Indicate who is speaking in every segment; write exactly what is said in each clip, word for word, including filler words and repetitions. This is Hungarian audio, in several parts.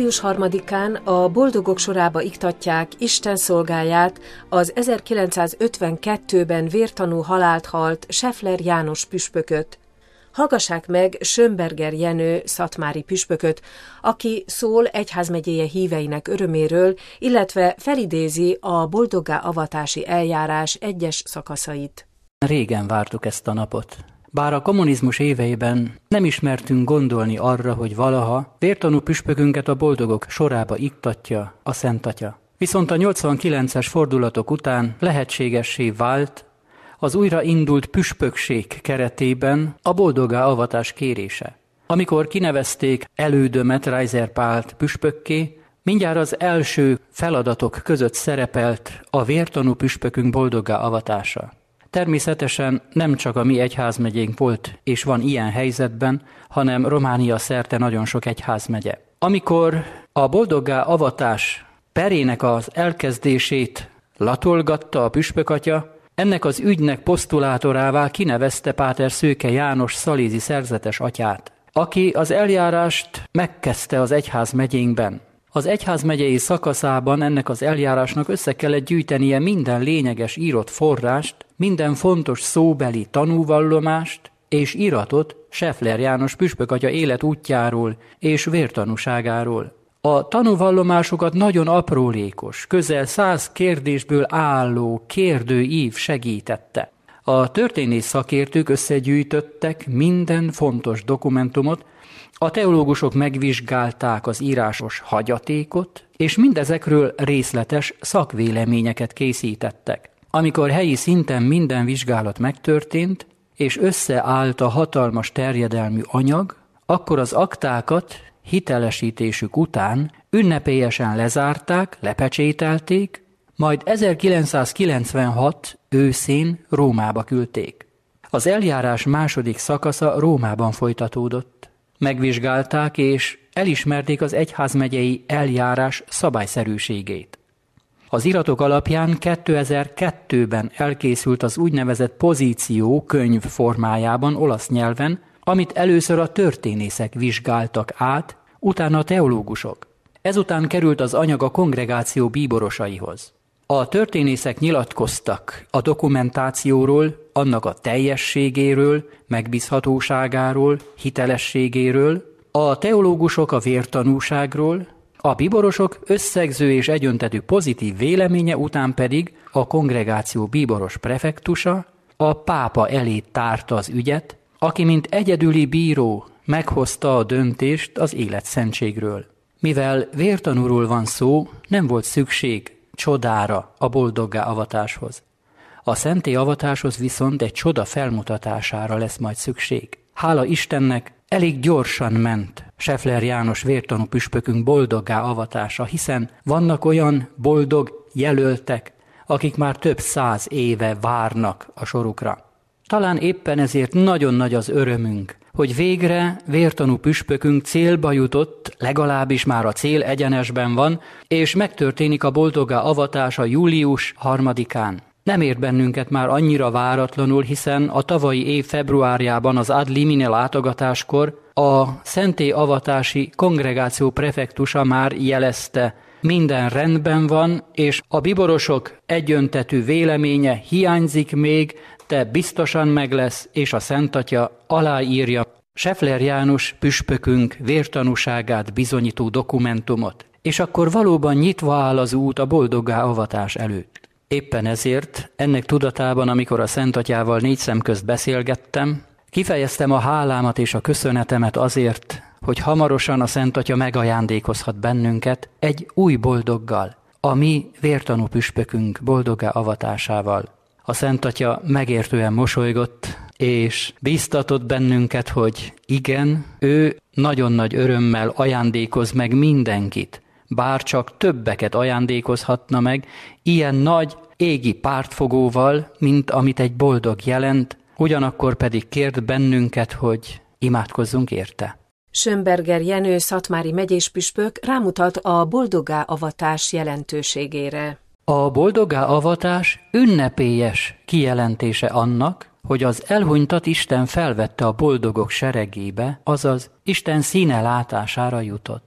Speaker 1: július harmadikán a boldogok sorába iktatják Isten szolgáját, az ezerkilencszázötvenkettőben vértanú halált halt Scheffler János püspököt. Hallgassák meg Schönberger Jenő szatmári püspököt, aki szól egyházmegyéje híveinek öröméről, illetve felidézi a boldoggá avatási eljárás egyes szakaszait.
Speaker 2: Régen vártuk ezt a napot. Bár a kommunizmus éveiben nem ismertünk gondolni arra, hogy valaha vértanú püspökünket a boldogok sorába iktatja a Szent Atya. Viszont a nyolcvankilences fordulatok után lehetségessé vált az újraindult püspökség keretében a boldoggá avatás kérése. Amikor kinevezték elődömet, Reiser Pált püspökké, mindjárt az első feladatok között szerepelt a vértanú püspökünk boldoggá avatása. Természetesen nem csak a mi egyházmegyénk volt és van ilyen helyzetben, hanem Románia szerte nagyon sok egyházmegye. Amikor a boldoggá avatás perének az elkezdését latolgatta a püspökatya, ennek az ügynek posztulátorává kinevezte Páter Szőke János szalézi szerzetes atyát, aki az eljárást megkezdte az egyházmegyénkben. Az egyházmegyei szakaszában ennek az eljárásnak össze kellett gyűjtenie minden lényeges írott forrást, minden fontos szóbeli tanúvallomást és iratot Scheffler János püspökatya életútjáról és vértanúságáról. A tanúvallomásokat nagyon aprólékos, közel száz kérdésből álló kérdőív segítette. A történész szakértők összegyűjtöttek minden fontos dokumentumot, a teológusok megvizsgálták az írásos hagyatékot, és mindezekről részletes szakvéleményeket készítettek. Amikor helyi szinten minden vizsgálat megtörtént, és összeállt a hatalmas terjedelmű anyag, akkor az aktákat hitelesítésük után ünnepélyesen lezárták, lepecsételték, majd ezerkilencszázkilencvenhat őszén Rómába küldték. Az eljárás második szakasza Rómában folytatódott. Megvizsgálták és elismerték az egyházmegyei eljárás szabályszerűségét. Az iratok alapján kétezer-kettőben elkészült az úgynevezett pozíció könyv formájában olasz nyelven, amit először a történészek vizsgáltak át, utána a teológusok. Ezután került az anyag a kongregáció bíborosaihoz. A történészek nyilatkoztak a dokumentációról, annak a teljességéről, megbízhatóságáról, hitelességéről, a teológusok a vértanúságról, a bíborosok összegző és egyöntetű pozitív véleménye után pedig a kongregáció bíboros prefektusa a pápa elé tárta az ügyet, aki mint egyedüli bíró meghozta a döntést az életszentségről. Mivel vértanúról van szó, nem volt szükség csodára a boldoggá avatáshoz. A szenté avatáshoz viszont egy csoda felmutatására lesz majd szükség. Hála Istennek, elég gyorsan ment Scheffler János vértanú püspökünk boldoggá avatása, hiszen vannak olyan boldog jelöltek, akik már több száz éve várnak a sorukra. Talán éppen ezért nagyon nagy az örömünk, hogy végre vértanú püspökünk célba jutott, legalábbis már a cél egyenesben van, és megtörténik a boldoggá avatása július harmadikán. Nem ért bennünket már annyira váratlanul, hiszen a tavalyi év februárjában az ad limine látogatáskor a szenté avatási kongregáció prefektusa már jelezte, minden rendben van, és a bíborosok egyöntetű véleménye hiányzik még, de biztosan meg lesz, és a Szent Atya aláírja Scheffler János püspökünk vértanúságát bizonyító dokumentumot, és akkor valóban nyitva áll az út a boldoggá avatás előtt. Éppen ezért, ennek tudatában, amikor a Szent Atyával négy szem közt beszélgettem, kifejeztem a hálámat és a köszönetemet azért, hogy hamarosan a Szent Atya megajándékozhat bennünket egy új boldoggal, a mi vértanú püspökünk boldoggá avatásával. A Szent Atya megértően mosolygott, és bíztatott bennünket, hogy igen, ő nagyon nagy örömmel ajándékoz meg mindenkit, bár csak többeket ajándékozhatna meg, ilyen nagy égi pártfogóval, mint amit egy boldog jelent, ugyanakkor pedig kért bennünket, hogy imádkozzunk érte.
Speaker 1: Schönberger Jenő szatmári megyéspüspök rámutat a boldoggá avatás jelentőségére.
Speaker 2: A boldoggá avatás ünnepélyes kijelentése annak, hogy az elhunytat Isten felvette a boldogok seregébe, azaz Isten színe látására jutott.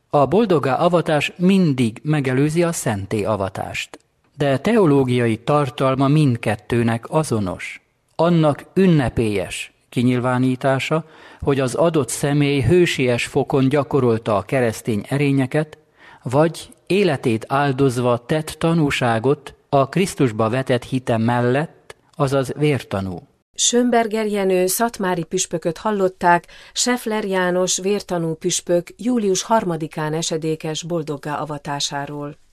Speaker 2: A boldoggá avatás mindig megelőzi a szentté avatást, de teológiai tartalma mindkettőnek azonos. Annak ünnepélyes kinyilvánítása, hogy az adott személy hősies fokon gyakorolta a keresztény erényeket, vagy életét áldozva tett tanúságot a Krisztusba vetett hite mellett, azaz vértanú.
Speaker 1: Schönberger Jenő szatmári püspököt hallották Scheffler János vértanú püspök július harmadikán esedékes boldoggá avatásáról.